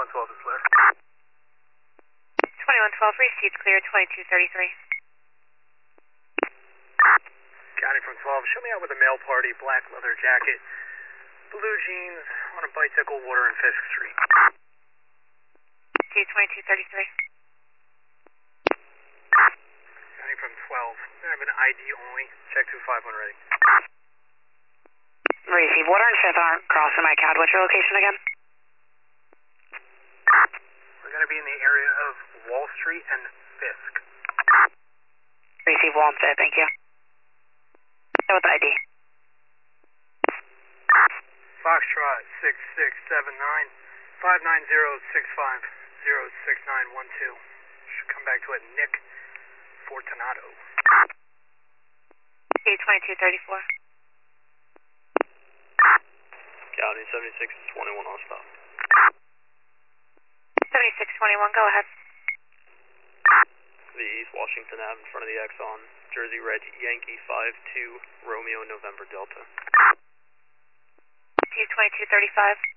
2112 is clear. 2112 received clear, 2233. County from 12, show me out with a male party, black leather jacket, blue jeans, on a bicycle, water and Fisk Street. 2233. County from 12, I have an ID only, check 251 ready. Receive, water and Fifth aren't crossing my CAD. What's your location again? We're going to be in the area of Wall Street and Fisk. Receive, Wall and Fifth, thank you. With the ID. Foxtrot 6679 59065 06912. Should come back to it, Nick Fortunato. 2234. County 7621 on stop. 7621, go ahead. The East Washington Ave in front of the Exxon, Jersey Red Yankee 52 Romeo November Delta. 2235.